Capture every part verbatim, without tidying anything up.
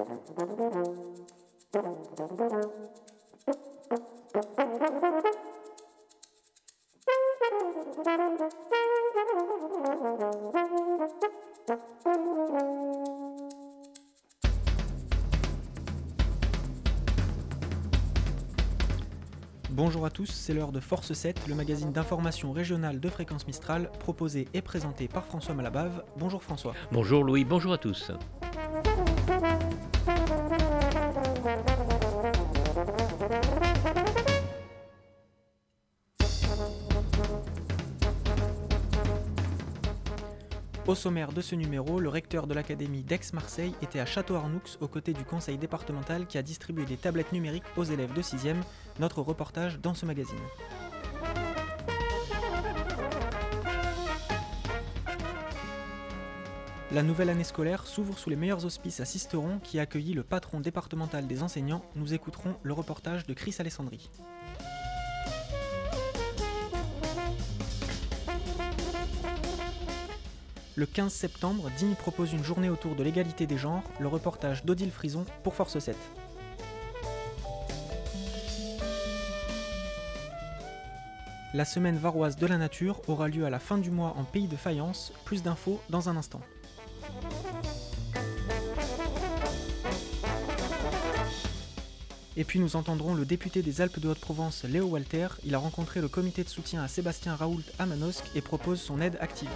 Bonjour à tous, c'est l'heure de Force sept, le magazine d'information régionale de Fréquence Mistral, proposé et présenté par François Malabave. Bonjour François. Bonjour Louis, bonjour à tous. Au sommaire de ce numéro, le recteur de l'académie d'Aix-Marseille était à Château-Arnoux aux côtés du conseil départemental qui a distribué des tablettes numériques aux élèves de sixième. Notre reportage dans ce magazine. La nouvelle année scolaire s'ouvre sous les meilleurs auspices à Sisteron qui a accueilli le patron départemental des enseignants. Nous écouterons le reportage de Chris Alessandri. Le quinze septembre, Digne propose une journée autour de l'égalité des genres, le reportage d'Odile Frison pour Force sept. La semaine varoise de la nature aura lieu à la fin du mois en Pays de Fayence, plus d'infos dans un instant. Et puis nous entendrons le député des Alpes de Haute-Provence, Léo Walter. Il a rencontré le comité de soutien à Sébastien Raoult à Manosque et propose son aide active.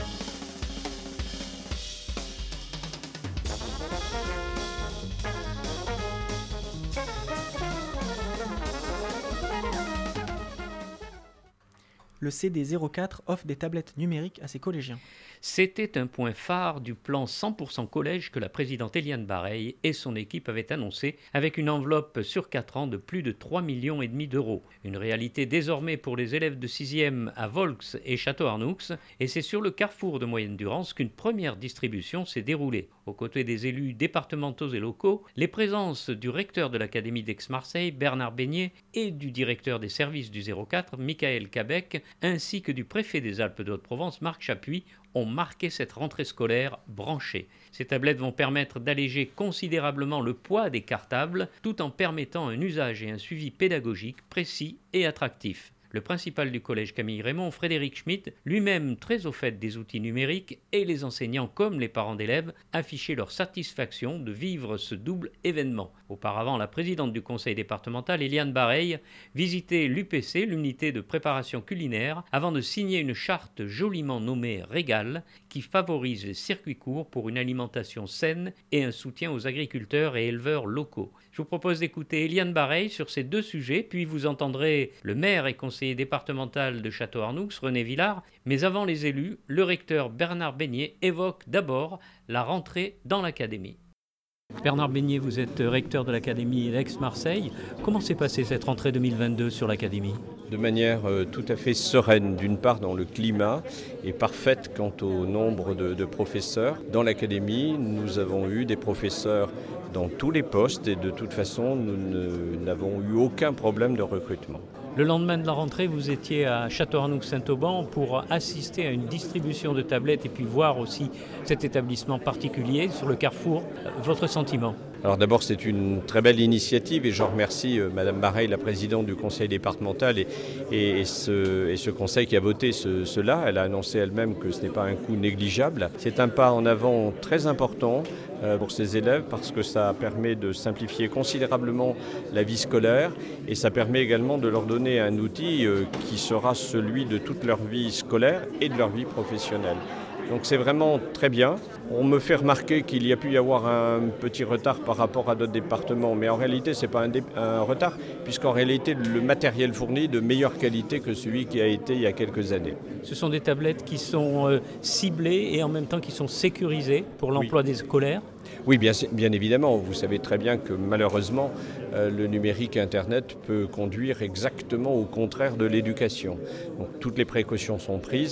Le C D zéro quatre offre des tablettes numériques à ses collégiens. C'était un point phare du plan cent pour cent collège que la présidente Eliane Bareil et son équipe avaient annoncé avec une enveloppe sur quatre ans de plus de trois virgule cinq millions d'euros. Une réalité désormais pour les élèves de sixième à Volx et Château-Arnoux, et c'est sur le carrefour de Moyenne-Durance qu'une première distribution s'est déroulée. Aux côtés des élus départementaux et locaux, les présences du recteur de l'Académie d'Aix-Marseille, Bernard Beignet, et du directeur des services du zéro quatre, Michael Cabec, ainsi que du préfet des Alpes de Haute-Provence, Marc Chapuis, ont marqué cette rentrée scolaire branchée. Ces tablettes vont permettre d'alléger considérablement le poids des cartables, tout en permettant un usage et un suivi pédagogique précis et attractif. Le principal du collège Camille Raymond, Frédéric Schmitt, lui-même très au fait des outils numériques, et les enseignants comme les parents d'élèves affichaient leur satisfaction de vivre ce double événement. Auparavant, la présidente du conseil départemental, Eliane Bareil, visitait l'U P C, l'unité de préparation culinaire, avant de signer une charte joliment nommée Régal, qui favorise les circuits courts pour une alimentation saine et un soutien aux agriculteurs et éleveurs locaux. Je vous propose d'écouter Eliane Bareil sur ces deux sujets, puis vous entendrez le maire et conseiller départemental de Château-Arnoux, René Villard, mais avant les élus, le recteur Bernard Beignet évoque d'abord la rentrée dans l'académie. Bernard Beignet, vous êtes recteur de l'Académie d'Aix-Marseille. Comment s'est passée cette rentrée deux mille vingt-deux sur l'Académie ? De manière euh, tout à fait sereine, d'une part dans le climat et parfaite quant au nombre de, de professeurs. Dans l'Académie, nous avons eu des professeurs dans tous les postes et de toute façon, nous ne, n'avons eu aucun problème de recrutement. Le lendemain de la rentrée, vous étiez à Château-Arnoux-Saint-Auban pour assister à une distribution de tablettes et puis voir aussi cet établissement particulier sur le carrefour. Votre sentiment ? Alors d'abord, c'est une très belle initiative et je remercie euh, Madame Bareil, la présidente du conseil départemental et, et, et, ce, et ce conseil qui a voté ce, cela. Elle a annoncé elle-même que ce n'est pas un coût négligeable. C'est un pas en avant très important euh, pour ces élèves parce que ça permet de simplifier considérablement la vie scolaire et ça permet également de leur donner un outil euh, qui sera celui de toute leur vie scolaire et de leur vie professionnelle. Donc c'est vraiment très bien. On me fait remarquer qu'il y a pu y avoir un petit retard par rapport à d'autres départements, mais en réalité ce n'est pas un, dé- un retard, puisqu'en réalité le matériel fourni est de meilleure qualité que celui qui a été il y a quelques années. Ce sont des tablettes qui sont euh, ciblées et en même temps qui sont sécurisées pour l'emploi oui. des scolaires. Oui, bien, bien évidemment. Vous savez très bien que malheureusement, euh, le numérique et Internet peut conduire exactement au contraire de l'éducation. Donc toutes les précautions sont prises.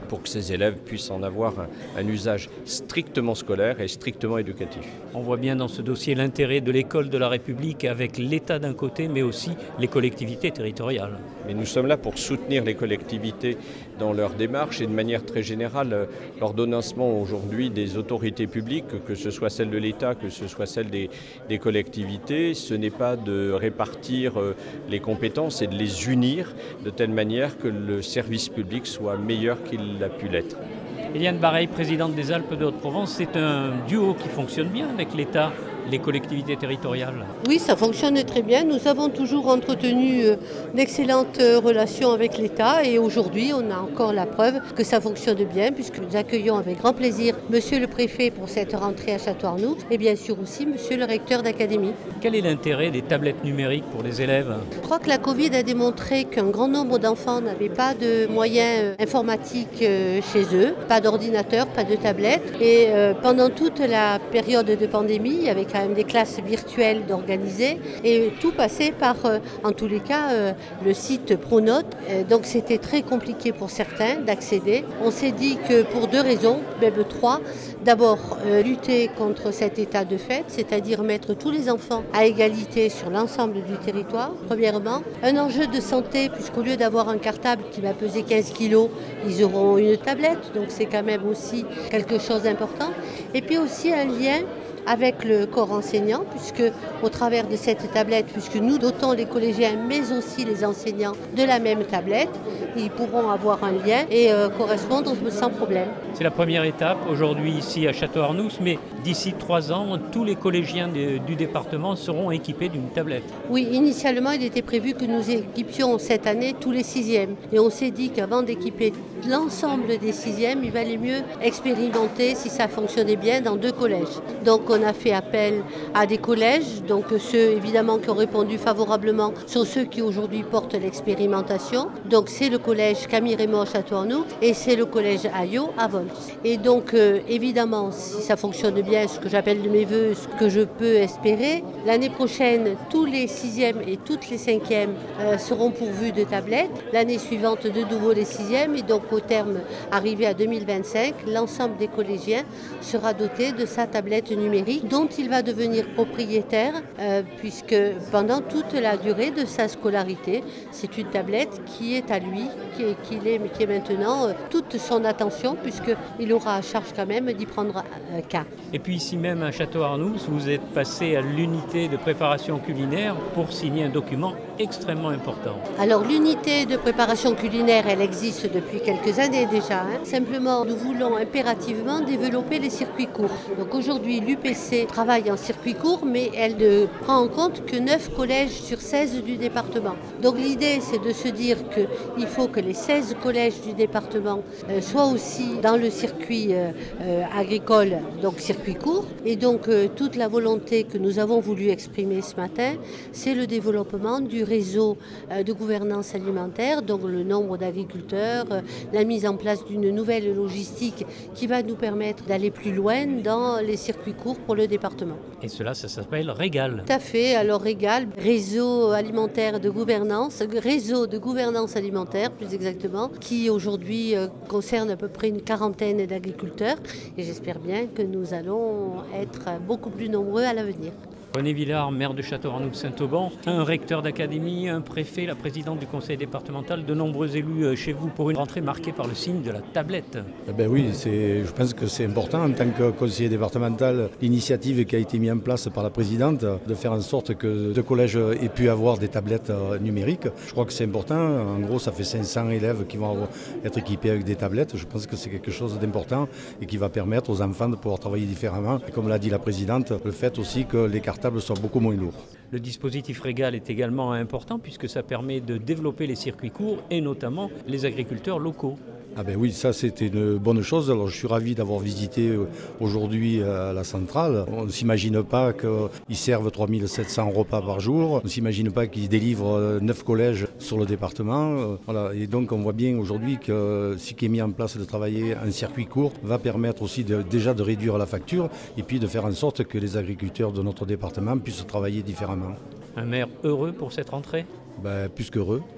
pour que ces élèves puissent en avoir un, un usage strictement scolaire et strictement éducatif. On voit bien dans ce dossier l'intérêt de l'école de la République avec l'État d'un côté, mais aussi les collectivités territoriales. Mais nous sommes là pour soutenir les collectivités dans leur démarche et de manière très générale, l'ordonnancement aujourd'hui des autorités publiques, que ce soit celle de l'État, que ce soit celle des, des collectivités, ce n'est pas de répartir les compétences et de les unir de telle manière que le service public soit meilleur qu'il a pu l'être. Eliane Bareil, présidente des Alpes de Haute-Provence, c'est un duo qui fonctionne bien avec l'État, les collectivités territoriales. Oui, ça fonctionne très bien. Nous avons toujours entretenu d'excellentes relations avec l'État et aujourd'hui, on a encore la preuve que ça fonctionne bien puisque nous accueillons avec grand plaisir Monsieur le Préfet pour cette rentrée à Château-Arnoux et bien sûr aussi Monsieur le Recteur d'Académie. Quel est l'intérêt des tablettes numériques pour les élèves ? Je crois que la Covid a démontré qu'un grand nombre d'enfants n'avaient pas de moyens informatiques chez eux, pas d'ordinateur, pas de tablette. Et pendant toute la période de pandémie, il y avait quand même des classes virtuelles d'organiser et tout passait par, en tous les cas, le site Pronote. Donc c'était très compliqué pour certains d'accéder. On s'est dit que pour deux raisons, même trois. D'abord, lutter contre cet état de fait, c'est-à-dire mettre tous les enfants à égalité sur l'ensemble du territoire, premièrement. Un enjeu de santé, puisqu'au lieu d'avoir un cartable qui va peser quinze kilos, ils auront une tablette, donc c'est quand même aussi quelque chose d'important. Et puis aussi un lien avec le corps enseignant, puisque au travers de cette tablette, puisque nous dotons les collégiens, mais aussi les enseignants de la même tablette, ils pourront avoir un lien et euh, correspondre sans problème. C'est la première étape aujourd'hui ici à Château-Arnoux, mais d'ici trois ans, tous les collégiens de, du département seront équipés d'une tablette. Oui, initialement, il était prévu que nous équipions cette année tous les sixièmes. Et on s'est dit qu'avant d'équiper l'ensemble des sixièmes, il valait mieux expérimenter si ça fonctionnait bien dans deux collèges. Donc on a fait appel à des collèges, donc ceux évidemment qui ont répondu favorablement sont ceux qui aujourd'hui portent l'expérimentation. Donc c'est le collège Camille Raymond à Château-Arnoux et c'est le collège Ayot à Vols. Et donc euh, évidemment, si ça fonctionne bien, ce que j'appelle de mes voeux, ce que je peux espérer, l'année prochaine, tous les sixièmes et toutes les cinquièmes euh, seront pourvus de tablettes. L'année suivante, de nouveau les sixièmes. Et donc au terme, arrivé à deux mille vingt-cinq, l'ensemble des collégiens sera doté de sa tablette numérique dont il va devenir propriétaire euh, puisque pendant toute la durée de sa scolarité, c'est une tablette qui est à lui, qui est, qui est, qui est maintenant euh, toute son attention puisqu'il aura à charge quand même d'y prendre euh, cas. Et puis ici même à Château-Arnoux, vous êtes passé à l'unité de préparation culinaire pour signer un document extrêmement important. Alors l'unité de préparation culinaire, elle existe depuis quelques années déjà. Hein. Simplement, nous voulons impérativement développer les circuits courts. Donc aujourd'hui, l'U P C travaille en circuit court, mais elle ne prend en compte que neuf collèges sur seize du département. Donc l'idée, c'est de se dire qu'il faut que les seize collèges du département euh, soient aussi dans le circuit euh, euh, agricole, donc circuit court. Et donc euh, toute la volonté que nous avons voulu exprimer ce matin, c'est le développement du réseau euh, de gouvernance alimentaire, donc le nombre d'agriculteurs, euh, la mise en place d'une nouvelle logistique qui va nous permettre d'aller plus loin dans les circuits courts pour le département. Et cela, ça s'appelle Régal. Tout à fait. Alors Régal, réseau alimentaire de gouvernance, réseau de gouvernance alimentaire plus exactement, qui aujourd'hui euh, concerne à peu près une quarantaine d'agriculteurs. Et j'espère bien que nous allons être beaucoup plus nombreux à l'avenir. René Villard, maire de Château-Arnoux-Saint-Auban, un recteur d'académie, un préfet, la présidente du conseil départemental, de nombreux élus chez vous pour une rentrée marquée par le signe de la tablette. Eh ben oui, c'est, je pense que c'est important en tant que conseiller départemental, l'initiative qui a été mise en place par la présidente de faire en sorte que deux collèges aient pu avoir des tablettes numériques. Je crois que c'est important. En gros, ça fait cinq cents élèves qui vont être équipés avec des tablettes. Je pense que c'est quelque chose d'important et qui va permettre aux enfants de pouvoir travailler différemment. Et comme l'a dit la présidente, le fait aussi que les cartables sont beaucoup moins lourds. Le dispositif Régal est également important puisque ça permet de développer les circuits courts et notamment les agriculteurs locaux. Ah ben oui, ça c'était une bonne chose. Alors je suis ravi d'avoir visité aujourd'hui la centrale. On ne s'imagine pas qu'ils servent trois mille sept cents repas par jour. On ne s'imagine pas qu'ils délivrent neuf collèges sur le département. Voilà. Et donc on voit bien aujourd'hui que ce qui est mis en place de travailler en circuit court va permettre aussi de, déjà de réduire la facture et puis de faire en sorte que les agriculteurs de notre département puissent travailler différemment. Un maire heureux pour cette rentrée ? Ben, plus qu'heureux.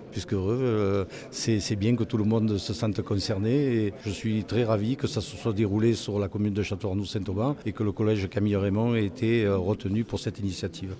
plus qu'heureux. Euh, c'est, c'est bien que tout le monde se sente concerné et je suis très ravi que ça se soit déroulé sur la commune de Château-Arnoux-Saint-Auban et que le collège Camille Raymond ait été euh, retenu pour cette initiative.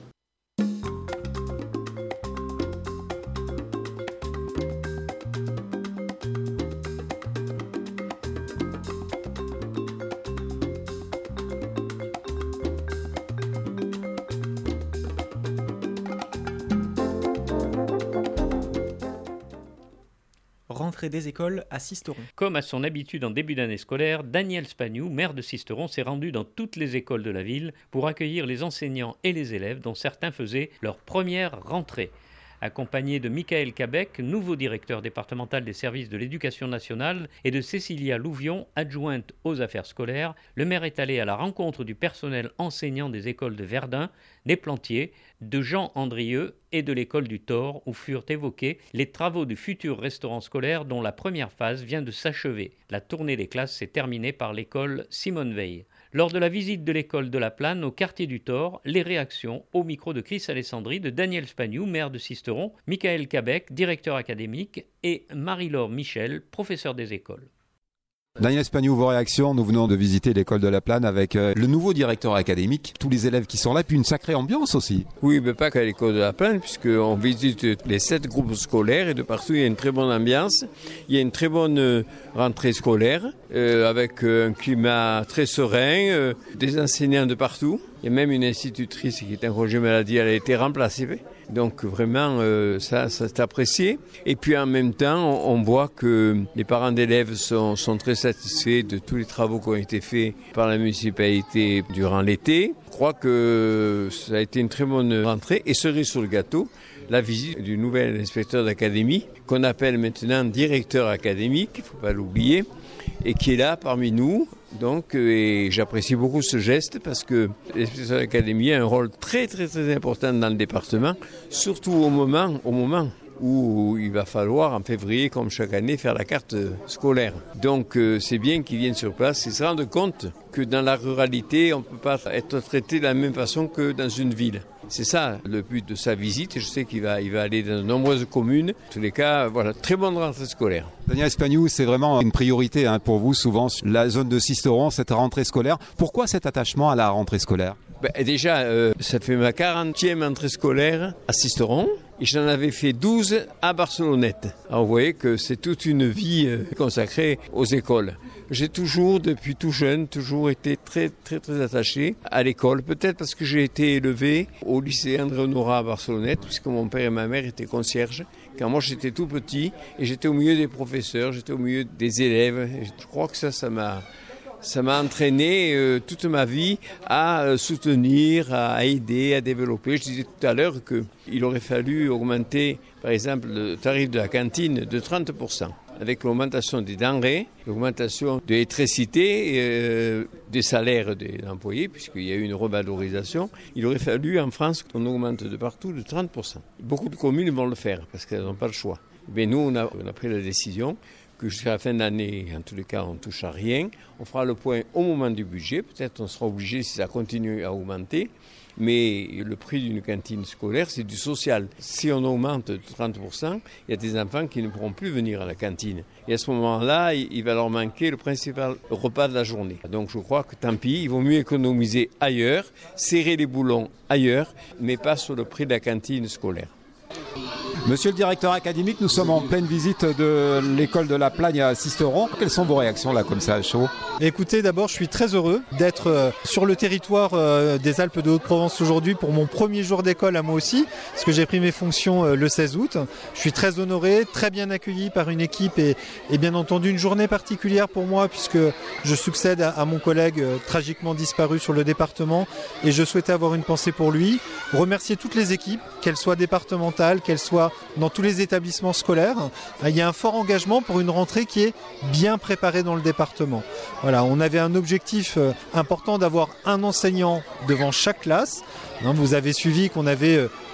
Rentrée des écoles à Sisteron. Comme à son habitude en début d'année scolaire, Daniel Spagnou, maire de Sisteron, s'est rendu dans toutes les écoles de la ville pour accueillir les enseignants et les élèves dont certains faisaient leur première rentrée. Accompagné de Michael Cabec, nouveau directeur départemental des services de l'éducation nationale, et de Cécilia Louvion, adjointe aux affaires scolaires, le maire est allé à la rencontre du personnel enseignant des écoles de Verdun, des Plantiers, de Jean Andrieux et de l'école du Thor, où furent évoqués les travaux du futur restaurant scolaire dont la première phase vient de s'achever. La tournée des classes s'est terminée par l'école Simone Veil. Lors de la visite de l'école de la Plane au quartier du Thor, les réactions au micro de Chris Alessandri, de Daniel Spagnou, maire de Sisteron, Michael Cabec, directeur académique, et Marie-Laure Michel, professeur des écoles. Daniel Spagnou, vos réactions. Nous venons de visiter l'école de la Plane avec euh, le nouveau directeur académique, tous les élèves qui sont là, puis une sacrée ambiance aussi. Oui, mais pas qu'à l'école de la Plane, puisqu'on visite les sept groupes scolaires et de partout il y a une très bonne ambiance. Il y a une très bonne rentrée scolaire euh, avec un climat très serein, euh, des enseignants de partout. Il y a même une institutrice qui est en congé maladie, elle a été remplacée. Donc vraiment, euh, ça, ça c'est apprécié. Et puis en même temps, on, on voit que les parents d'élèves sont, sont très satisfaits de tous les travaux qui ont été faits par la municipalité durant l'été. Je crois que ça a été une très bonne rentrée. Et cerise sur le gâteau, la visite du nouvel inspecteur d'académie, qu'on appelle maintenant directeur académique, il ne faut pas l'oublier, et qui est là parmi nous. Donc, et j'apprécie beaucoup ce geste parce que l'inspecteur d'académie a un rôle très très très important dans le département, surtout au moment, au moment où il va falloir en février, comme chaque année, faire la carte scolaire. Donc c'est bien qu'ils viennent sur place et se rendent compte que dans la ruralité, on ne peut pas être traité de la même façon que dans une ville. C'est ça le but de sa visite et je sais qu'il va, il va aller dans de nombreuses communes. En tous les cas, voilà, très bonne rentrée scolaire. Daniel Spagnou, c'est vraiment une priorité hein, pour vous, souvent, la zone de Sisteron, cette rentrée scolaire. Pourquoi cet attachement à la rentrée scolaire ? Ben, déjà, euh, ça fait ma quarantième entrée scolaire à Sisteron et j'en avais fait douze à Barcelonnette. Alors vous voyez que c'est toute une vie euh, consacrée aux écoles. J'ai toujours, depuis tout jeune, toujours été très très très attaché à l'école. Peut-être parce que j'ai été élevé au lycée André Honorat à Barcelonnette, puisque mon père et ma mère étaient concierges. Quand moi j'étais tout petit et j'étais au milieu des professeurs, j'étais au milieu des élèves. Et je crois que ça, ça m'a... Ça m'a entraîné euh, toute ma vie à euh, soutenir, à aider, à développer. Je disais tout à l'heure qu'il aurait fallu augmenter, par exemple, le tarif de la cantine de trente pour cent. Avec l'augmentation des denrées, l'augmentation de l'électricité, euh, des salaires des employés, puisqu'il y a eu une revalorisation, il aurait fallu en France qu'on augmente de partout de trente pour cent. Beaucoup de communes vont le faire parce qu'elles n'ont pas le choix. Mais nous, on a, on a pris la décision que jusqu'à la fin de l'année, en tous les cas, on ne touche à rien. On fera le point au moment du budget. Peut-être on sera obligé si ça continue à augmenter. Mais le prix d'une cantine scolaire, c'est du social. Si on augmente de trente pour cent, il y a des enfants qui ne pourront plus venir à la cantine. Et à ce moment-là, il va leur manquer le principal repas de la journée. Donc je crois que tant pis, il vaut mieux économiser ailleurs, serrer les boulons ailleurs, mais pas sur le prix de la cantine scolaire. Monsieur le directeur académique, nous sommes en pleine visite de l'école de la Plagne à Sisteron. Quelles sont vos réactions là, comme ça, à chaud ? Écoutez, d'abord, je suis très heureux d'être euh, sur le territoire euh, des Alpes de Haute-Provence aujourd'hui pour mon premier jour d'école à moi aussi, parce que j'ai pris mes fonctions euh, le seize août. Je suis très honoré, très bien accueilli par une équipe et, et bien entendu une journée particulière pour moi puisque je succède à, à mon collègue euh, tragiquement disparu sur le département et je souhaitais avoir une pensée pour lui. Remercier toutes les équipes, qu'elles soient départementales, qu'elles soient dans tous les établissements scolaires. Il y a un fort engagement pour une rentrée qui est bien préparée dans le département. Voilà, on avait un objectif important d'avoir un enseignant devant chaque classe. Vous avez suivi qu'on avait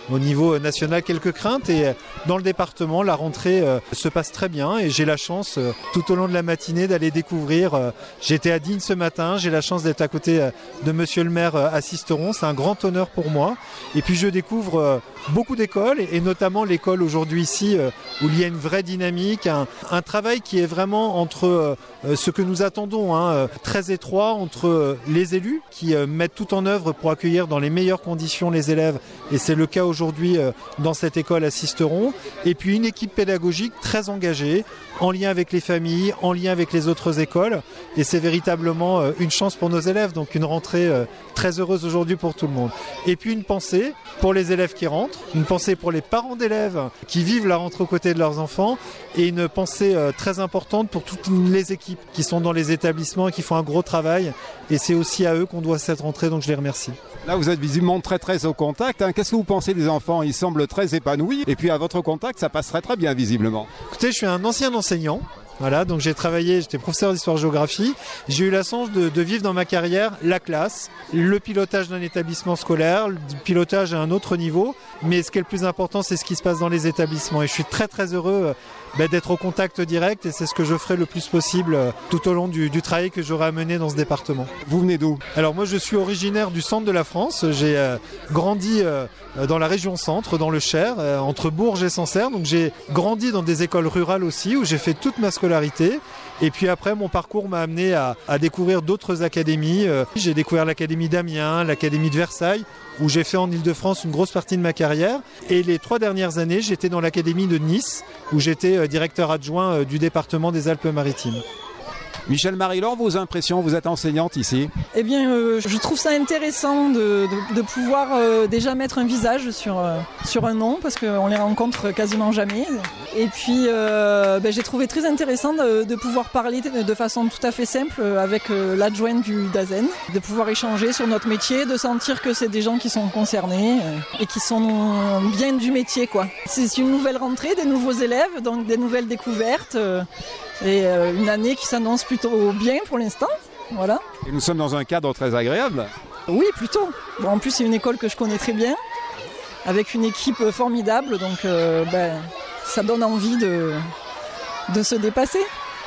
au niveau national quelques craintes et dans le département, la rentrée euh, se passe très bien et j'ai la chance euh, tout au long de la matinée d'aller découvrir. Euh, j'étais à Digne ce matin, j'ai la chance d'être à côté euh, de monsieur le maire euh, à Sisteron, c'est un grand honneur pour moi. Et puis je découvre euh, beaucoup d'écoles et, et notamment l'école aujourd'hui ici euh, où il y a une vraie dynamique, un, un travail qui est vraiment entre euh, ce que nous attendons, hein, euh, très étroit entre euh, les élus qui euh, mettent tout en œuvre pour accueillir dans les meilleures conditions les élèves et c'est le cas aujourd'hui euh, dans cette école à Sisteron et puis une équipe pédagogique très engagée en lien avec les familles, en lien avec les autres écoles et c'est véritablement euh, une chance pour nos élèves, donc une rentrée euh, très heureuse aujourd'hui pour tout le monde. Et puis une pensée pour les élèves qui rentrent, une pensée pour les parents d'élèves qui vivent la rentrée aux côtés de leurs enfants et une pensée euh, très importante pour toutes les équipes qui sont dans les établissements et qui font un gros travail et c'est aussi à eux qu'on doit cette rentrée, donc je les remercie. Là, vous êtes visiblement très très au contact. Hein. Qu'est-ce que vous pensez des enfants? Ils semblent très épanouis. Et puis à votre contact, ça passe très très bien visiblement. Écoutez, je suis un ancien enseignant. Voilà, donc j'ai travaillé, j'étais professeur d'histoire-géographie. J'ai eu la chance de, de vivre dans ma carrière la classe, le pilotage d'un établissement scolaire, le pilotage à un autre niveau. Mais ce qui est le plus important, c'est ce qui se passe dans les établissements. Et je suis très très heureux bah, d'être au contact direct et c'est ce que je ferai le plus possible tout au long du, du travail que j'aurai à mener dans ce département. Vous venez d'où? Alors moi je suis originaire du centre de la France. J'ai euh, grandi euh, dans la région centre, dans le Cher, euh, entre Bourges et Sancerre. Donc j'ai grandi dans des écoles rurales aussi où j'ai fait toute ma scolarité. Et puis après, mon parcours m'a amené à, à découvrir d'autres académies. Euh, j'ai découvert l'académie d'Amiens, l'académie de Versailles, où j'ai fait en Ile-de-France une grosse partie de ma carrière. Et les trois dernières années, j'étais dans l'académie de Nice, où j'étais euh, directeur adjoint euh, du département des Alpes-Maritimes. Michel Marie-Laure, vos impressions? Vous êtes enseignante ici. Eh bien, euh, je trouve ça intéressant de, de, de pouvoir euh, déjà mettre un visage sur, euh, sur un nom, parce qu'on les rencontre quasiment jamais. Et puis, euh, ben, j'ai trouvé très intéressant de, de pouvoir parler de, de façon tout à fait simple avec euh, l'adjointe du DAZEN, de pouvoir échanger sur notre métier, de sentir que c'est des gens qui sont concernés euh, et qui sont bien du métier, quoi. C'est une nouvelle rentrée, des nouveaux élèves, donc des nouvelles découvertes. Euh, Et euh, une année qui s'annonce plutôt bien pour l'instant, voilà. Et nous sommes dans un cadre très agréable. Oui, plutôt. Bon, en plus, c'est une école que je connais très bien, avec une équipe formidable, donc euh, ben, ça donne envie de, de se dépasser.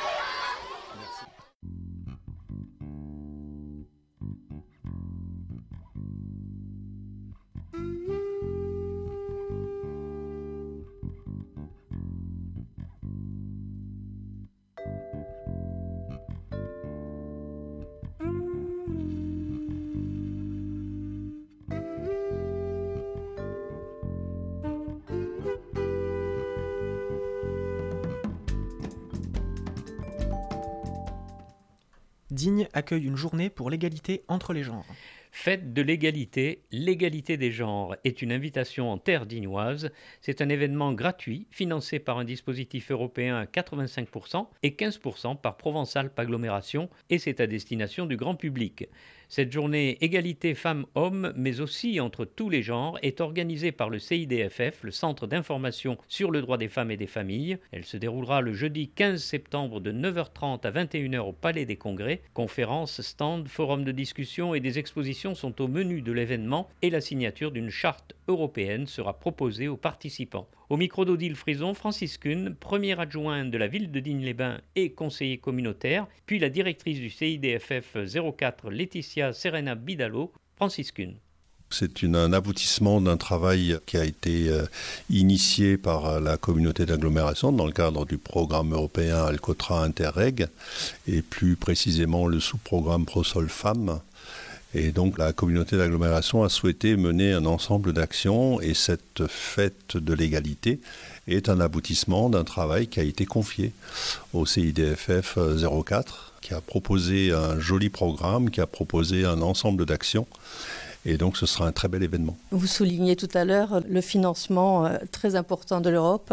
Digne accueille une journée pour l'égalité entre les genres. Fête de l'égalité, l'égalité des genres est une invitation en terre dignoise. C'est un événement gratuit, financé par un dispositif européen à quatre-vingt-cinq pour cent et quinze pour cent par Provence-Alpes Agglomération, et c'est à destination du grand public. Cette journée égalité femmes-hommes, mais aussi entre tous les genres, est organisée par le C I D F F, le Centre d'information sur le droit des femmes et des familles. Elle se déroulera le jeudi quinze septembre de neuf heures trente à vingt et une heures au Palais des Congrès. Conférences, stands, forums de discussion et des expositions sont au menu de l'événement et la signature d'une charte européenne sera proposée aux participants. Au micro d'Odile Frison, Francis Kuhn, premier adjoint de la ville de Digne-les-Bains et conseiller communautaire, puis la directrice du C I D F F zéro quatre, Laetitia Serena Bidalo, Francis Kuhn. C'est une, un aboutissement d'un travail qui a été euh, initié par la communauté d'agglomération dans le cadre du programme européen Alcotra Interreg et plus précisément le sous-programme Prosol Femmes. Et donc la communauté d'agglomération a souhaité mener un ensemble d'actions et cette fête de l'égalité est un aboutissement d'un travail qui a été confié au C I D F F zéro quatre, qui a proposé un joli programme, qui a proposé un ensemble d'actions. Et donc ce sera un très bel événement. Vous soulignez tout à l'heure le financement euh, très important de l'Europe.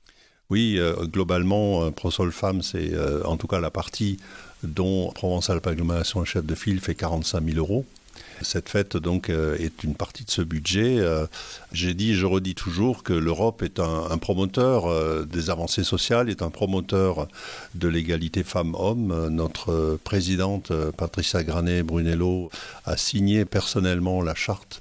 Oui, euh, globalement, euh, Prosol Femmes, c'est euh, en tout cas la partie dont Provence-Alpes Agglomération chef de file fait quarante-cinq mille euros. Cette fête donc euh, est une partie de ce budget. Euh, j'ai dit, je redis toujours que l'Europe est un, un promoteur euh, des avancées sociales, est un promoteur de l'égalité femmes-hommes. Notre présidente Patricia Granet Brunello a signé personnellement la charte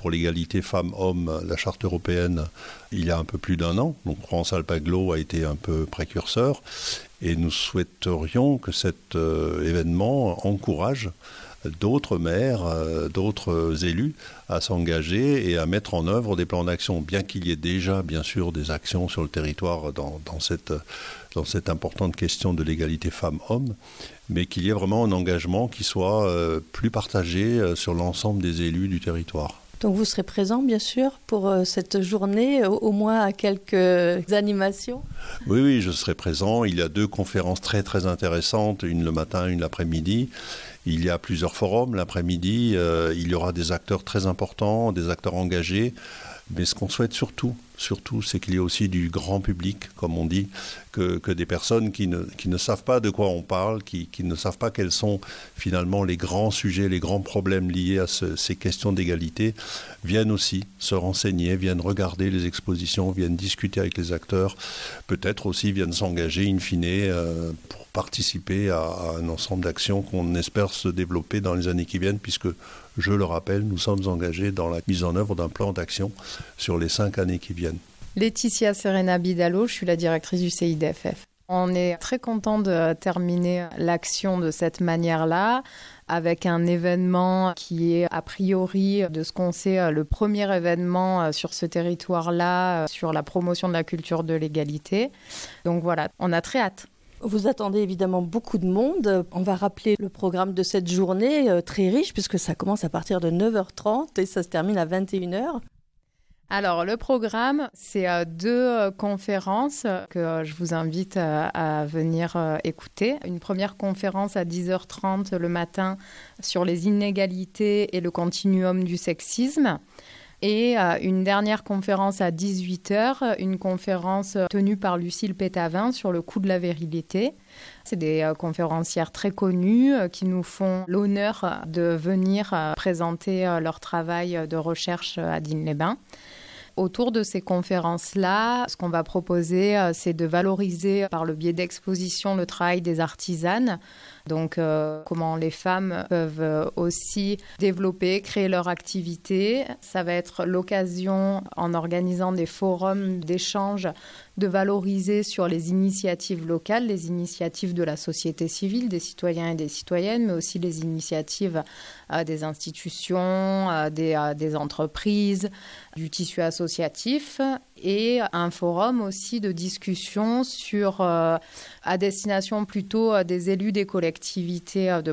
pour l'égalité femmes-hommes, la charte européenne, il y a un peu plus d'un an. Donc Provence-Alpes-Aglo a été un peu précurseur. Et nous souhaiterions que cet euh, événement encourage d'autres maires, euh, d'autres élus à s'engager et à mettre en œuvre des plans d'action, bien qu'il y ait déjà, bien sûr, des actions sur le territoire dans, dans, cette, dans cette importante question de l'égalité femmes-hommes, mais qu'il y ait vraiment un engagement qui soit euh, plus partagé euh, sur l'ensemble des élus du territoire. Donc vous serez présent, bien sûr, pour euh, cette journée, au, au moins à quelques animations? Oui, oui, je serai présent. Il y a deux conférences très, très intéressantes, une le matin, une l'après-midi. Il y a plusieurs forums l'après-midi. Euh, il y aura des acteurs très importants, des acteurs engagés. Mais ce qu'on souhaite surtout, surtout, c'est qu'il y ait aussi du grand public, comme on dit, que, que des personnes qui ne, qui ne savent pas de quoi on parle, qui, qui ne savent pas quels sont finalement les grands sujets, les grands problèmes liés à ce, ces questions d'égalité, viennent aussi se renseigner, viennent regarder les expositions, viennent discuter avec les acteurs, peut-être aussi viennent s'engager in fine euh, pour participer à, à un ensemble d'actions qu'on espère se développer dans les années qui viennent, puisque, je le rappelle, nous sommes engagés dans la mise en œuvre d'un plan d'action sur les cinq années qui viennent. Laetitia Serena Bidalo, je suis la directrice du C I D F F. On est très content de terminer l'action de cette manière-là, avec un événement qui est a priori, de ce qu'on sait, le premier événement sur ce territoire-là, sur la promotion de la culture de l'égalité. Donc voilà, on a très hâte. Vous attendez évidemment beaucoup de monde. On va rappeler le programme de cette journée, euh, très riche, puisque ça commence à partir de neuf heures trente et ça se termine à vingt et une heures. Alors, le programme, c'est euh, deux euh, conférences que euh, je vous invite euh, à venir euh, écouter. Une première conférence à dix heures trente le matin sur les inégalités et le continuum du sexisme. Et euh, une dernière conférence à dix-huit heures, une conférence tenue par Lucille Pétavin sur le coût de la virilité. C'est des euh, conférencières très connues euh, qui nous font l'honneur de venir euh, présenter euh, leur travail de recherche à Digne-les-Bains. Autour de ces conférences-là, ce qu'on va proposer, euh, c'est de valoriser par le biais d'expositions le travail des artisanes. Donc, euh, comment les femmes peuvent euh, aussi développer, créer leur activité. Ça va être l'occasion, en organisant des forums d'échange, de valoriser sur les initiatives locales, les initiatives de la société civile, des citoyens et des citoyennes, mais aussi les initiatives euh, des institutions, euh, des, euh, des entreprises, du tissu associatif, et un forum aussi de discussion sur, euh, à destination plutôt euh, des élus des collectivités euh, de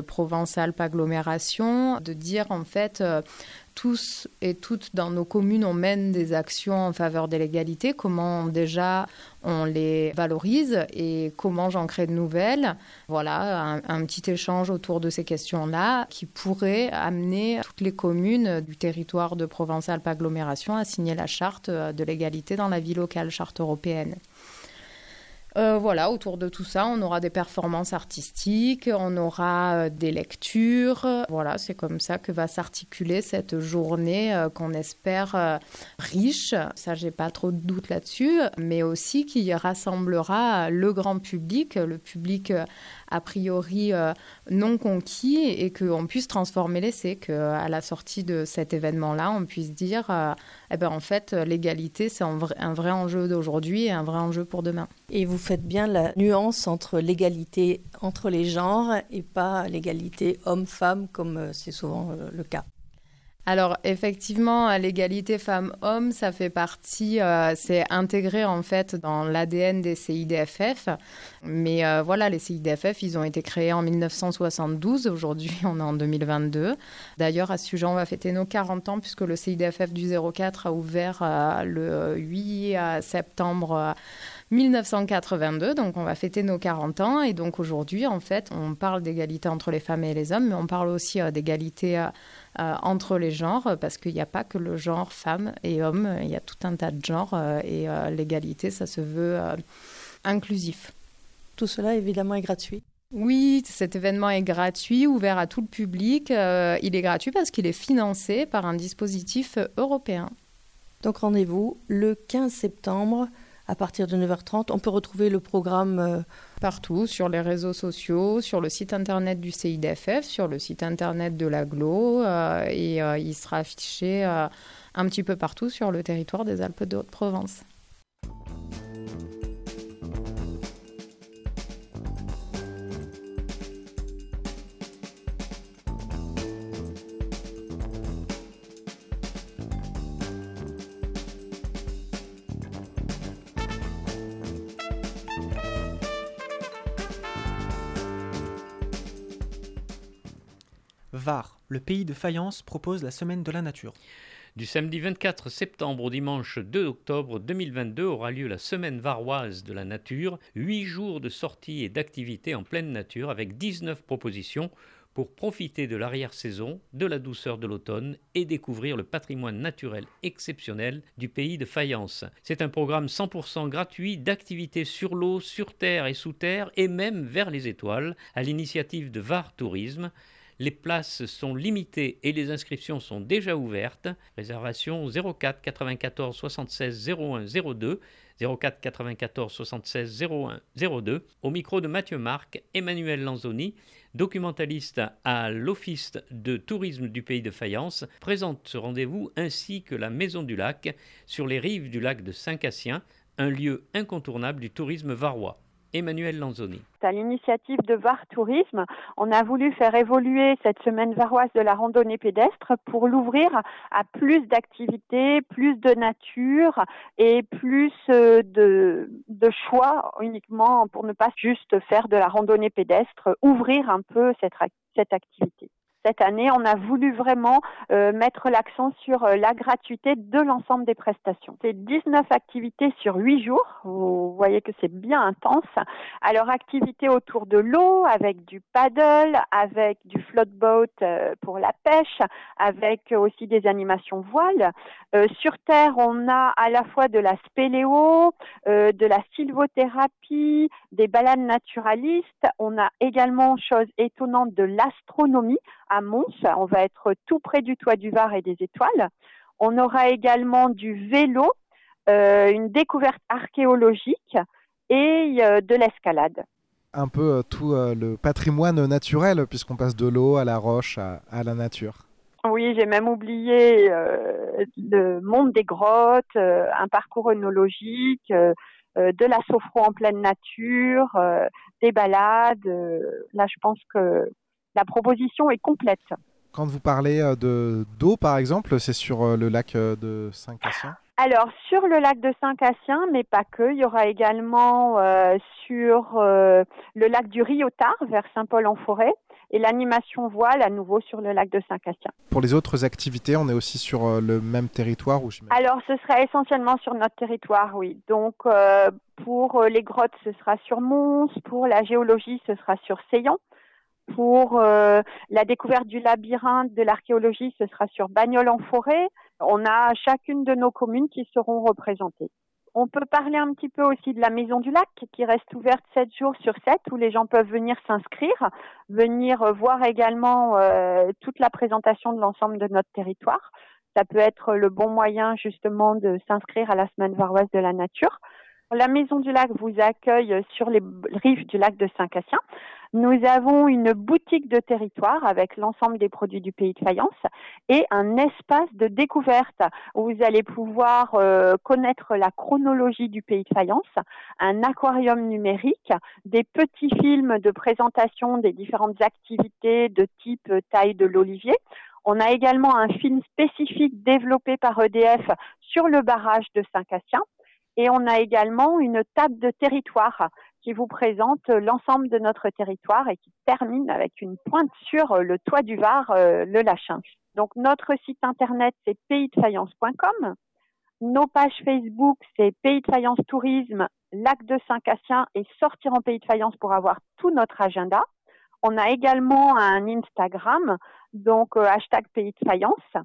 Provence-Alpes-Agglomération, de dire en fait... Euh, tous et toutes dans nos communes, on mène des actions en faveur de l'égalité, comment déjà on les valorise et comment j'en crée de nouvelles. Voilà, un, un petit échange autour de ces questions-là qui pourrait amener toutes les communes du territoire de Provence-Alpes-Agglomération à signer la charte de l'égalité dans la vie locale, charte européenne. Euh, voilà, autour de tout ça, on aura des performances artistiques, on aura euh, des lectures. Voilà, c'est comme ça que va s'articuler cette journée euh, qu'on espère euh, riche. Ça, j'ai pas trop de doute là-dessus, mais aussi qui rassemblera le grand public, le public euh, a priori euh, non conquis, et qu'on puisse transformer l'essai, qu'à la sortie de cet événement-là, on puisse dire, euh, eh ben, en fait, l'égalité, c'est un vrai, un vrai enjeu d'aujourd'hui et un vrai enjeu pour demain. Et vous faites bien la nuance entre l'égalité entre les genres et pas l'égalité homme-femme, comme c'est souvent le cas. Alors effectivement, l'égalité femmes-hommes, ça fait partie, euh, c'est intégré en fait dans l'A D N des C I D F F. Mais euh, voilà, les C I D F F, ils ont été créés en mille neuf cent soixante-douze. Aujourd'hui, on est en deux mille vingt-deux. D'ailleurs, à ce sujet, on va fêter nos quarante ans puisque le C I D F F du zéro quatre a ouvert euh, le huit septembre euh, mille neuf cent quatre-vingt-deux, donc on va fêter nos quarante ans. Et donc aujourd'hui, en fait, on parle d'égalité entre les femmes et les hommes, mais on parle aussi euh, d'égalité euh, euh, entre les genres, parce qu'il n'y a pas que le genre femme et homme, il y a tout un tas de genres, euh, et euh, l'égalité, ça se veut euh, inclusif. Tout cela, évidemment, est gratuit. Oui, cet événement est gratuit, ouvert à tout le public. Euh, il est gratuit parce qu'il est financé par un dispositif européen. Donc rendez-vous le quinze septembre à partir de neuf heures trente. On peut retrouver le programme euh... partout, sur les réseaux sociaux, sur le site internet du C I D F F, sur le site internet de l'Aglo, euh, et euh, il sera affiché euh, un petit peu partout sur le territoire des Alpes de Haute-Provence. Var, le pays de faïence, propose la Semaine de la Nature. Du samedi vingt-quatre septembre au dimanche deux octobre deux mille vingt-deux aura lieu la Semaine varoise de la nature, huit jours de sorties et d'activités en pleine nature avec dix-neuf propositions pour profiter de l'arrière-saison, de la douceur de l'automne et découvrir le patrimoine naturel exceptionnel du pays de faïence. C'est un programme cent pour cent gratuit d'activités sur l'eau, sur terre et sous terre et même vers les étoiles à l'initiative de Var Tourisme. Les places sont limitées et les inscriptions sont déjà ouvertes. Réservation zéro quatre quatre-vingt-quatorze soixante-seize zéro un zéro deux, zéro quatre quatre-vingt-quatorze soixante-seize zéro un zéro deux. Au micro de Mathieu Marc, Emmanuel Lanzoni, documentaliste à l'Office de tourisme du pays de Faïence, présente ce rendez-vous ainsi que la Maison du Lac sur les rives du lac de Saint-Cassien, un lieu incontournable du tourisme varois. Emmanuel Lanzoni. À l'initiative de Var Tourisme, on a voulu faire évoluer cette semaine varoise de la randonnée pédestre pour l'ouvrir à plus d'activités, plus de nature et plus de, de choix uniquement pour ne pas juste faire de la randonnée pédestre, ouvrir un peu cette, cette activité. Cette année, on a voulu vraiment euh, mettre l'accent sur euh, la gratuité de l'ensemble des prestations. C'est dix-neuf activités sur huit jours. Vous voyez que c'est bien intense. Alors, activités autour de l'eau, avec du paddle, avec du floatboat euh, pour la pêche, avec aussi des animations voiles. Euh, sur terre, on a à la fois de la spéléo, euh, de la sylvothérapie, des balades naturalistes. On a également, chose étonnante, de l'astronomie. À Mons, on va être tout près du toit du Var et des étoiles. On aura également du vélo, euh, une découverte archéologique et euh, de l'escalade. Un peu euh, tout euh, le patrimoine naturel, puisqu'on passe de l'eau à la roche, à, à la nature. Oui, j'ai même oublié euh, le monde des grottes, euh, un parcours œnologique, euh, euh, de la sophro en pleine nature, euh, des balades. Euh, là, je pense que la proposition est complète. Quand vous parlez de, d'eau, par exemple, c'est sur le lac de Saint-Cassien ? Alors, sur le lac de Saint-Cassien, mais pas que. Il y aura également euh, sur euh, le lac du Riotard, vers Saint-Paul-en-Forêt, et l'animation voile, à nouveau, sur le lac de Saint-Cassien. Pour les autres activités, on est aussi sur le même territoire ou j'imagine... Alors, ce sera essentiellement sur notre territoire, oui. Donc, euh, pour les grottes, ce sera sur Mons. Pour la géologie, ce sera sur Seillan. Pour euh, la découverte du labyrinthe de l'archéologie, ce sera sur Bagnoles-en-Forêt. On a chacune de nos communes qui seront représentées. On peut parler un petit peu aussi de la Maison du Lac qui reste ouverte sept jours sur sept où les gens peuvent venir s'inscrire, venir voir également euh, toute la présentation de l'ensemble de notre territoire. Ça peut être le bon moyen justement de s'inscrire à la Semaine varoise de la nature. La Maison du Lac vous accueille sur les rives du lac de Saint-Cassien. Nous avons une boutique de territoire avec l'ensemble des produits du pays de Faïence et un espace de découverte où vous allez pouvoir euh, connaître la chronologie du pays de Faïence, un aquarium numérique, des petits films de présentation des différentes activités de type taille de l'olivier. On a également un film spécifique développé par E D F sur le barrage de Saint-Cassien. Et on a également une table de territoire qui vous présente l'ensemble de notre territoire et qui termine avec une pointe sur le toit du Var, euh, le Lachin. Donc notre site internet c'est pays de faïence point com. Nos pages Facebook c'est Pays de Faïence Tourisme, Lac de Saint-Cassien et Sortir en Pays de Faïence pour avoir tout notre agenda. On a également un Instagram, donc euh, hashtag Pays de Faïence.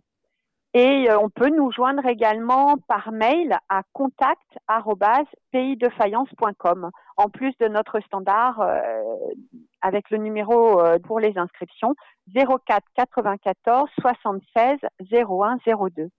Et on peut nous joindre également par mail à contact arobase pays de faïence point com, en plus de notre standard euh, avec le numéro euh, pour les inscriptions zéro quatre quatre-vingt-quatorze soixante-seize zéro un zéro deux.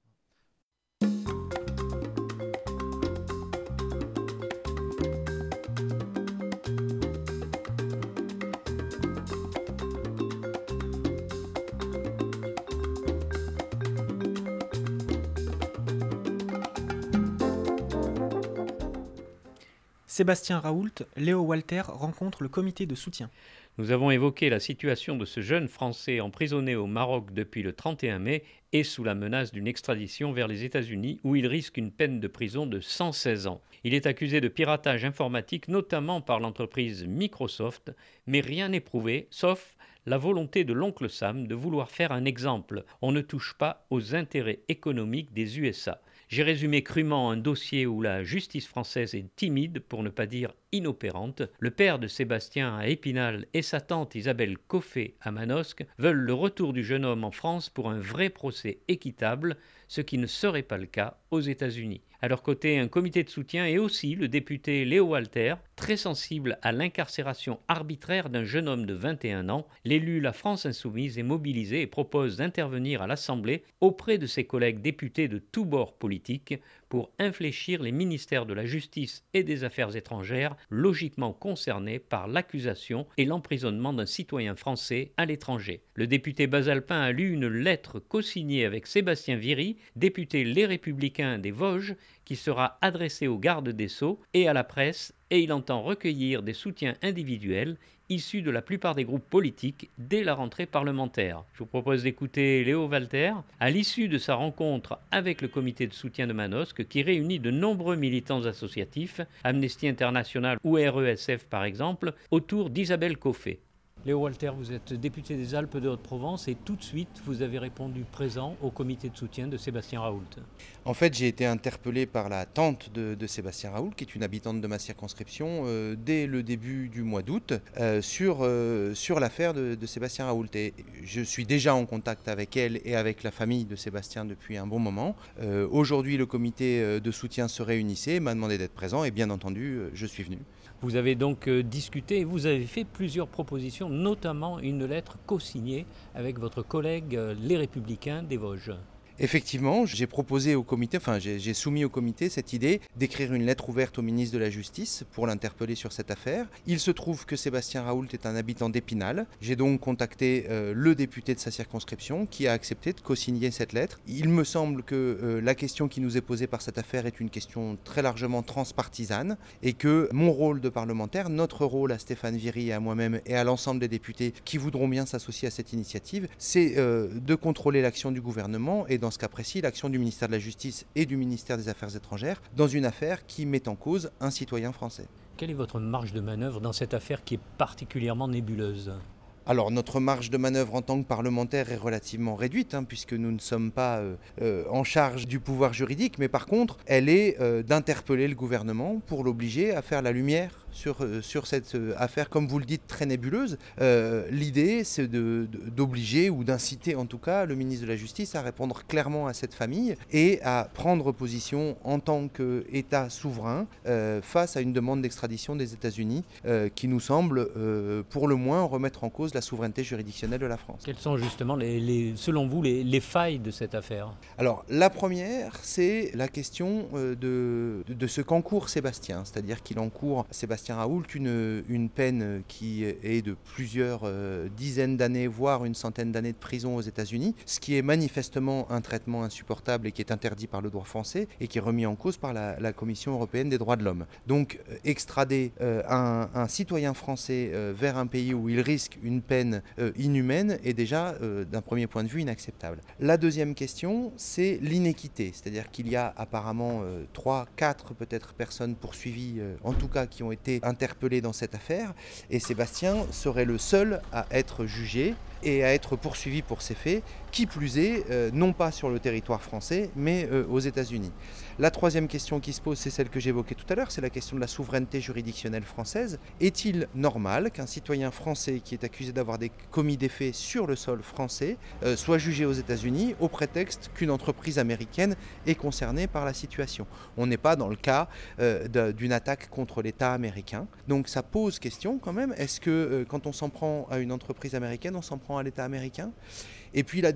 Sébastien Raoult, Léo Walter rencontre le comité de soutien. Nous avons évoqué la situation de ce jeune Français emprisonné au Maroc depuis le trente et un mai et sous la menace d'une extradition vers les États-Unis où il risque une peine de prison de cent seize ans. Il est accusé de piratage informatique, notamment par l'entreprise Microsoft, mais rien n'est prouvé, sauf la volonté de l'oncle Sam de vouloir faire un exemple. On ne touche pas aux intérêts économiques des U S A. J'ai résumé crûment un dossier où la justice française est timide, pour ne pas dire inopérante. Le père de Sébastien à Épinal et sa tante Isabelle Coffet à Manosque veulent le retour du jeune homme en France pour un vrai procès équitable, ce qui ne serait pas le cas aux États-Unis. À leur côté, un comité de soutien et aussi le député Léo Walter, très sensible à l'incarcération arbitraire d'un jeune homme de vingt et un ans. L'élu La France Insoumise est mobilisé et propose d'intervenir à l'Assemblée auprès de ses collègues députés de tous bords politiques pour infléchir les ministères de la Justice et des Affaires étrangères logiquement concernés par l'accusation et l'emprisonnement d'un citoyen français à l'étranger. Le député Basalpin a lu une lettre co-signée avec Sébastien Viry, député Les Républicains des Vosges, qui sera adressée au garde des Sceaux et à la presse, et il entend recueillir des soutiens individuels issus de la plupart des groupes politiques dès la rentrée parlementaire. Je vous propose d'écouter Léo Walter à l'issue de sa rencontre avec le comité de soutien de Manosque qui réunit de nombreux militants associatifs, Amnesty International ou R E S F par exemple, autour d'Isabelle Coffet. Léo Walter, vous êtes député des Alpes de Haute-Provence et tout de suite vous avez répondu présent au comité de soutien de Sébastien Raoult. En fait, j'ai été interpellé par la tante de, de Sébastien Raoult, qui est une habitante de ma circonscription, euh, dès le début du mois d'août, euh, sur, euh, sur l'affaire de, de Sébastien Raoult. Et je suis déjà en contact avec elle et avec la famille de Sébastien depuis un bon moment. Euh, aujourd'hui, le comité de soutien se réunissait, m'a demandé d'être présent et bien entendu, je suis venu. Vous avez donc euh, discuté et vous avez fait plusieurs propositions, notamment une lettre co-signée avec votre collègue euh, Les Républicains des Vosges. Effectivement, j'ai proposé au comité, enfin j'ai, j'ai soumis au comité cette idée d'écrire une lettre ouverte au ministre de la Justice pour l'interpeller sur cette affaire. Il se trouve que Sébastien Raoult est un habitant d'Épinal. J'ai donc contacté euh, le député de sa circonscription qui a accepté de co-signer cette lettre. Il me semble que euh, la question qui nous est posée par cette affaire est une question très largement transpartisane et que mon rôle de parlementaire, notre rôle à Stéphane Viry et à moi-même et à l'ensemble des députés qui voudront bien s'associer à cette initiative, c'est euh, de contrôler l'action du gouvernement et dans Dans ce cas précis, l'action du ministère de la Justice et du ministère des Affaires étrangères dans une affaire qui met en cause un citoyen français. Quelle est votre marge de manœuvre dans cette affaire qui est particulièrement nébuleuse ? Alors notre marge de manœuvre en tant que parlementaire est relativement réduite, hein, puisque nous ne sommes pas euh, euh, en charge du pouvoir juridique, mais par contre, elle est euh, d'interpeller le gouvernement pour l'obliger à faire la lumière sur, euh, sur cette euh, affaire, comme vous le dites, très nébuleuse. Euh, l'idée, c'est de, de, d'obliger ou d'inciter en tout cas le ministre de la Justice à répondre clairement à cette famille et à prendre position en tant qu'État souverain euh, face à une demande d'extradition des États-Unis euh, qui nous semble, euh, pour le moins, remettre en cause la souveraineté juridictionnelle de la France. Quelles sont justement, les, les, selon vous, les, les failles de cette affaire ? Alors, la première, c'est la question euh, de, de, de ce qu'encourt Sébastien, c'est-à-dire qu'il encourt, Sébastien Raoult, une, une peine qui est de plusieurs euh, dizaines d'années, voire une centaine d'années de prison aux États-Unis, ce qui est manifestement un traitement insupportable et qui est interdit par le droit français et qui est remis en cause par la, la Commission européenne des droits de l'homme. Donc, extrader euh, un, un citoyen français euh, vers un pays où il risque une peine euh, inhumaine est déjà, euh, d'un premier point de vue, inacceptable. La deuxième question, c'est l'inéquité, c'est-à-dire qu'il y a apparemment euh, trois, quatre peut-être personnes poursuivies, euh, en tout cas qui ont été interpellées dans cette affaire, et Sébastien serait le seul à être jugé et à être poursuivi pour ces faits, qui plus est, euh, non pas sur le territoire français, mais euh, aux États-Unis. La troisième question qui se pose, c'est celle que j'évoquais tout à l'heure, c'est la question de la souveraineté juridictionnelle française. Est-il normal qu'un citoyen français qui est accusé d'avoir des, commis des faits sur le sol français euh, soit jugé aux États-Unis au prétexte qu'une entreprise américaine est concernée par la situation ? On n'est pas dans le cas euh, de, d'une attaque contre l'État américain. Donc ça pose question quand même, est-ce que euh, quand on s'en prend à une entreprise américaine, on s'en prend à l'État américain ? Et puis la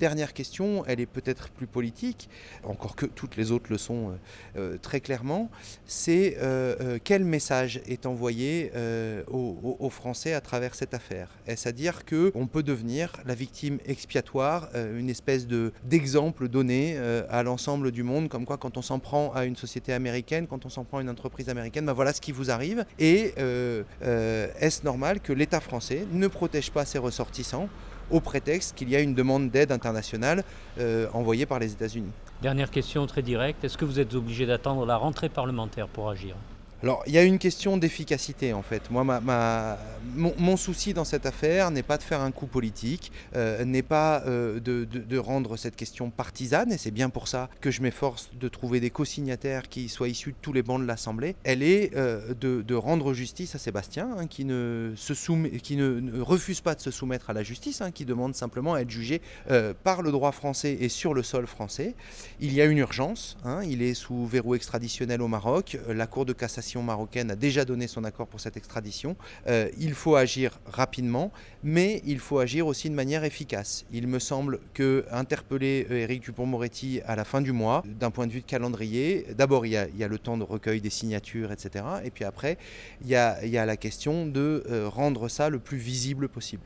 dernière question, elle est peut-être plus politique, encore que toutes les autres le sont euh, très clairement, c'est euh, euh, quel message est envoyé euh, aux, aux Français à travers cette affaire. Est-ce à dire qu'on peut devenir la victime expiatoire, euh, une espèce de, d'exemple donné euh, à l'ensemble du monde, comme quoi quand on s'en prend à une société américaine, quand on s'en prend à une entreprise américaine, ben voilà ce qui vous arrive. Et euh, euh, est-ce normal que l'État français ne protège pas ses ressortissants au prétexte qu'il y a une demande d'aide internationale euh, envoyée par les États-Unis. Dernière question très directe, est-ce que vous êtes obligé d'attendre la rentrée parlementaire pour agir ? Alors, il y a une question d'efficacité en fait. Moi, ma, ma, mon, mon souci dans cette affaire n'est pas de faire un coup politique, euh, n'est pas euh, de, de, de rendre cette question partisane, et c'est bien pour ça que je m'efforce de trouver des co-signataires qui soient issus de tous les bancs de l'Assemblée. Elle est euh, de, de rendre justice à Sébastien, hein, qui, ne, se soumet, qui ne, ne refuse pas de se soumettre à la justice, hein, qui demande simplement à être jugé euh, par le droit français et sur le sol français. Il y a une urgence, hein, il est sous verrou extraditionnel au Maroc, la Cour de cassation marocaine a déjà donné son accord pour cette extradition. Euh, il faut agir rapidement, mais il faut agir aussi de manière efficace. Il me semble que interpeller Éric Dupond-Moretti à la fin du mois, d'un point de vue de calendrier, d'abord il y a, il y a le temps de recueil des signatures, et cetera. Et puis après, il y a, il y a la question de euh, rendre ça le plus visible possible.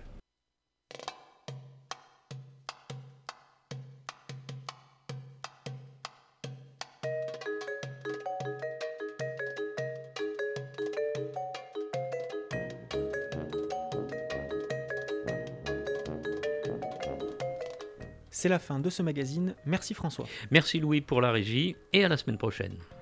C'est la fin de ce magazine. Merci François. Merci Louis pour la régie et à la semaine prochaine.